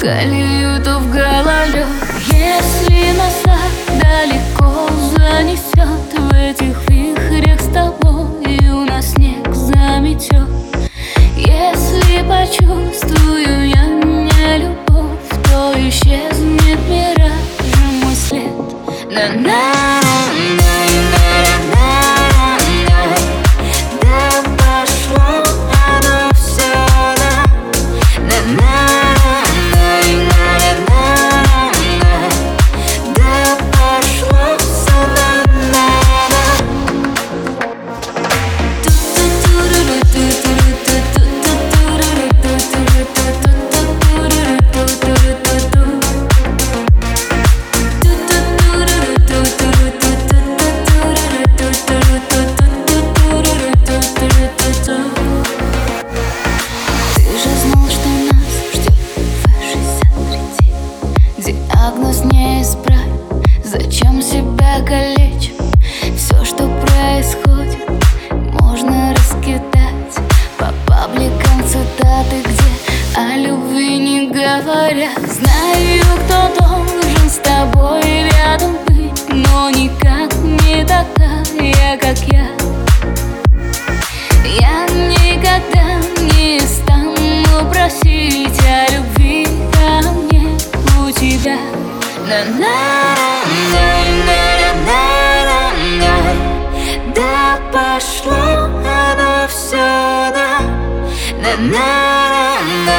колею, то в голове. Если назад далеко занесет, в этих вихрях с тобою нас снег заметет. Если почувствую я не любовь, то исчезнет миражем мой след. Да пошло оно все да пошло все диагноз не исправь, зачем себя калечить? Все, что происходит, можно раскидать по пабликам цитаты, где о любви не говорят. Знаю, кто должен с тобой рядом быть, но никак не такая, как я. Я никогда не стану просить о любви ко мне у тебя. Да пошло оно все